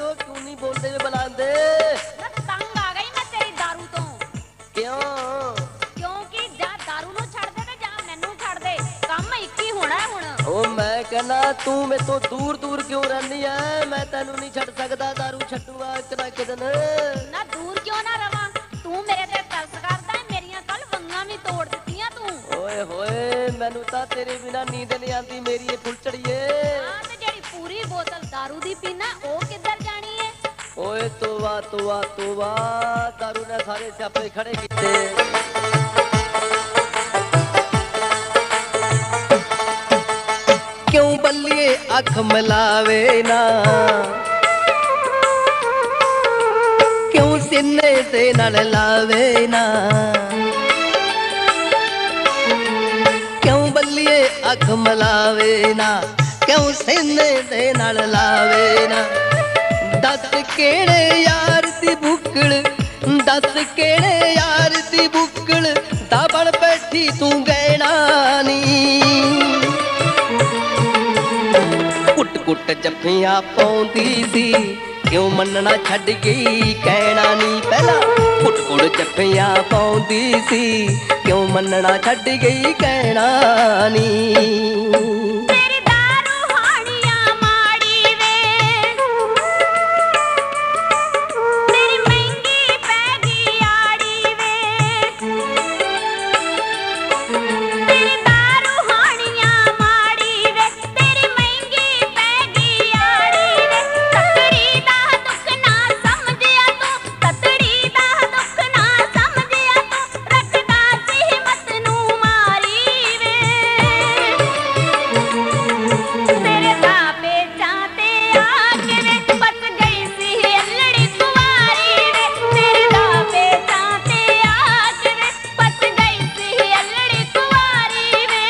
क्यों नहीं बोलते हुए बुलाते? तंग आ गई मैं तेरी दारू तो। क्यों? क्योंकि जा दारू ਨੂੰ ਛੱਡ ਦੇ ਤੇ ਜਾਂ ਮੈਨੂੰ ਛੱਡ ਦੇ, ਕੰਮ ਇੱਕ ਹੀ ਹੋਣਾ ਹੁਣ। ओ मैं कहना तू मैं तो दूर दूर क्यों रहनी है? मैं तेनू नहीं छड़ सकदा, दारू छड्डूगा एक ना एक दिन। ਨਾ ਦੂਰ ਕਿਉਂ ਨਾ ਰਵਾਂ, ਤੂੰ ਮੇਰੇ ਤੇ ਤਰਸ ਕਰਦਾ ਹੈ, ਮੇਰੀਆਂ ਕੱਲ ਵੰਗਾਂ ਵੀ ਤੋੜ ਦਿੱਤੀਆਂ ਤੂੰ। ओए होए मैनू ता तेरे बिना नींद नहीं आती मेरी ये फुलचड़ीए। ਹਾਂ ਤੇ ਜਿਹੜੀ ਪੂਰੀ ਬੋਤਲ दारू ਦੀ ਪੀਣਾ ਉਹ ਕਿੱਧਰ ਜਾਣੀ ਹੈ? ओए तोबा तोबा तोबा, दारू ने सारे स्यापे खड़े कीते। क्यों बल्लिए अख मिलावे ना, क्यों सीने ते नाल लावे ना, क्यों बल्लिए अख मिलावे ना, क्यों सीने ते नाल लावे ना। दस केड़े यार दी बुक्कड़, दस केड़े यार दी बुक्कड़ दा बन बैठी तू गैना नी। कुट कुट जफ्फियां पाउंदी सी, क्यों मनना छड्ड गई कहना नी। पहला कुट कुट जफ्फियां पाउंदी सी, क्यों मनना छड्ड गई कहना नी। ਤੇਰੀ दारू ਹਾਣੀਆਂ ਮਾੜੀ ਵੇ, ਤੇਰੀ ਮਹਿੰਗੀ ਪੈ ਗਈ ਆੜੀ ਵੇ। ਤੇਰੀ दारू ਹਾਣੀਆਂ ਮਾੜੀ ਵੇ, ਤੇਰੀ ਮਹਿੰਗੀ ਪੈ ਗਈ ਆੜੀ ਵੇ। ਤਤੜੀ ਦਾ ਦੁੱਖ ਨਾ ਸਮਝਿਆ ਤੂੰ, ਤਤੜੀ ਦਾ ਦੁੱਖ ਨਾ ਸਮਝਿਆ ਤੂੰ, ਰੱਖਦਾ ਸੀ ਹਿੰਮਤ ਨੂੰ ਮਾਰੀ ਵੇ। ਤੇਰੇ ਦਾਪੇ ਚਾਤੇ ਆ ਕੇ ਵੇ ਬਚ ਗਈ ਸੀ ਅਲੜੀ ਕੁਵਾਰੀ ਵੇ। ਤੇਰੇ ਦਾਪੇ ਚਾਤੇ ਆ ਕੇ ਵੇ ਬਚ ਗਈ ਸੀ ਅਲੜੀ ਕੁਵਾਰੀ ਵੇ।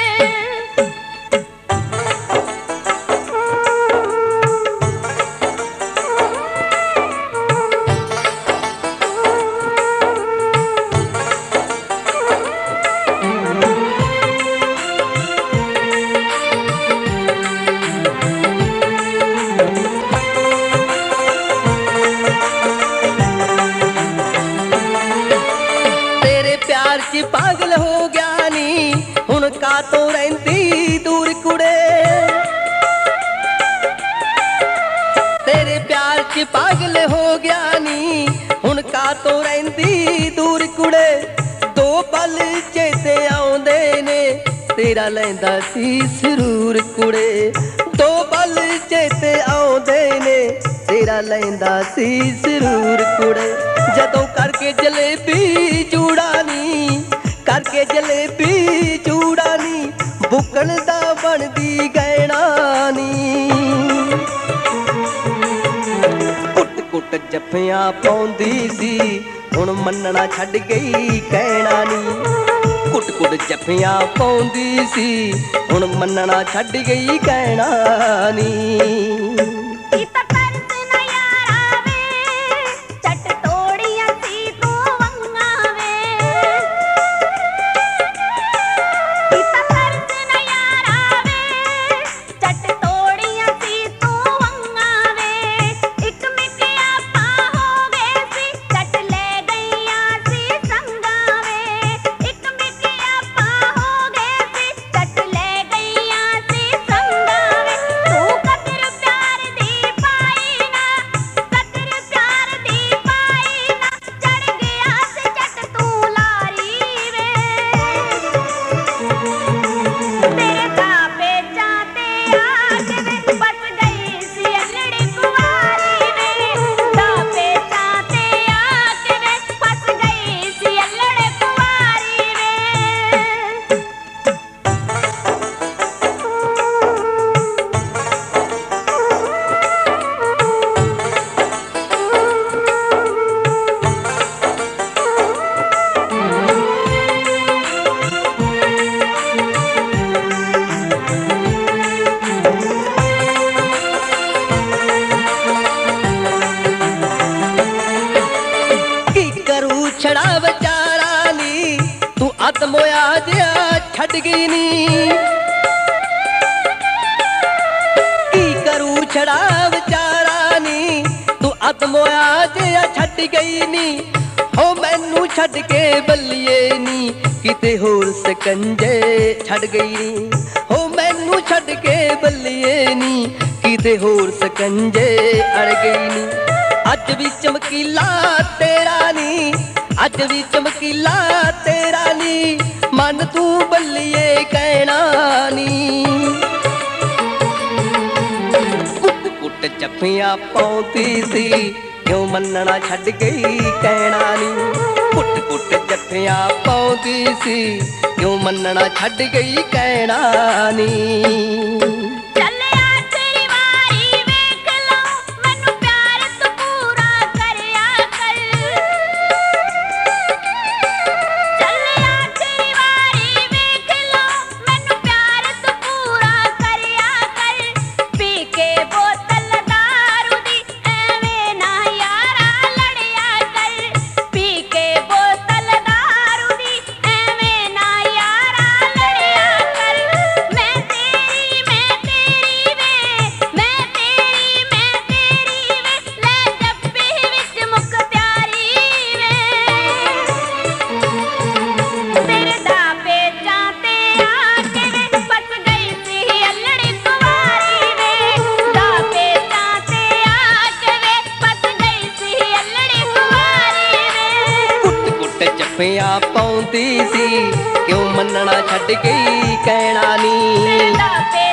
तेरे प्यार च पागल हो गया नी, हुण का तो रहिंदी दूर कुड़े। तेरे प्यार च पागल हो गया नी, हुण का तो रहिंदी दूर कुड़े। दो पल चेते आउंदे ने, तेरा लैंदा सी सरूर कुड़े। दो पल चेते आउंदे ने, तेरा लैंदा सी सरूर कुड़े। जदों करके जलेबी चूड़ानी, करके जलेबी चूड़ानी, बुकण दा बनदी गैना नी। कुट कुट जफ्फियां पाउंदी सी, हुण मन्नना छड्ड गई कहना नी। कुट कुट जफ्फियां पाउंदी सी, हुण मन्नना छड्ड गई कहना नी। ਕੀਤਾ ਤਰਸ ਨਾ ਯਾਰਾ ਵੇ, ਝੱਟ ਤੋੜੀਆਂ ਸੀ ਤੂੰ ਵੰਗਾਂ ਵੇ। ਕੀਤਾ ਤਰਸ ਨਾ ਯਾਰਾ ਵੇ, ਝੱਟ ਤੋੜੀਆਂ ਸੀ ਤੂੰ ਵੰਗਾਂ ਵੇ। ਇੱਕ ਮਿੱਕ ਆਪਾਂ ਹੋ ਗਏ ਸੀ, ਝੱਟ ਲੈ ਗਈਆਂ ਸੀ ਸੰਗਾਂ ਵੇ। ਇੱਕ ਮਿੱਕ ਆਪਾਂ ਹੋ ਗਏ ਸੀ, ਝੱਟ ਲੈ ਗਈਆਂ ਸੀ ਸੰਗਾਂ ਵੇ। ਤੂੰ ਕਦਰ ਪਿਆਰ ਦੀ ਪਾਈ ਨਾ, ਕਦਰ ਪਿਆਰ ਦੀ ਪਾਈ ਨਾ, ਚੜ ਗਿਆ ਸੀ ਝੱਟ ਤੂੰ ਲਾਰੀ ਵੇ। ਤੇਰੇ ਦਾਪੇ ਚਾਤੇ ਆ ਕੇ ਵੇ ਬਚ ਗਈ ਸੀ ਅਲੜੀ ਕੁਵਾਰੀ ਵੇ। ਦਾਪੇ ਚਾਤੇ ਆ ਕੇ ਵੇ ਫਸ ਗਈ ਸੀ ਅਲੜੇ ਕੁਵਾਰੀ ਵੇ। की करूं छड़ा बेचारा नी, तू आत्मोया जिया छड़ गई नी। की करूं छड़ा बेचारा नी, ਖਤਮ ਹੋਇਆ ਜਿਹਾ ਛੱਡ ਗਈ ਨੀ, ਹੋ ਮੈਨੂੰ ਛੱਡ ਕੇ ਬੱਲੀਏ ਨੀ, ਕਿਤੇ ਹੋਰ ਸਕੰਜੇ ਛੱਡ ਗਈ ਨੀ, ਹੋ ਮੈਨੂੰ ਛੱਡ ਕੇ ਬੱਲੀਏ ਨੀ, ਕਿਤੇ ਹੋਰ ਸਕੰਜੇ ਅੜ ਗਈ ਨੀ। ਅੱਜ ਵੀ ਚਮਕੀਲਾ ਤੇਰਾ ਨੀ, ਅੱਜ ਵੀ ਚਮਕੀਲਾ ਤੇਰਾ ਨੀ, ਮਨ ਤੂੰ ਬੱਲੀਏ ਕਹਿਣਾ ਨੀ। ਕੁੱਟ ਕੁੱਟ ਜੱਫੀਆਂ ਪਾਉਂਦੀ ਸੀ, ਕਿਉਂ ਮੰਨਣਾ ਛੱਡ ਗਈ ਕਹਿਣਾ ਨੀ। ਕੁੱਟ ਕੁੱਟ ਜੱਫੀਆਂ ਪਾਉਂਦੀ ਸੀ, ਕਿਉਂ ਮੰਨਣਾ ਛੱਡ ਗਈ ਕਹਿਣਾ ਨੀ। ਜੱਫੀਆਂ ਪਾਉਂਦੀ ਸੀ, ਕਿਉਂ ਮੰਨਣਾ ਛੱਡ ਗਈ ਕਹਿਣਾ ਨੀ।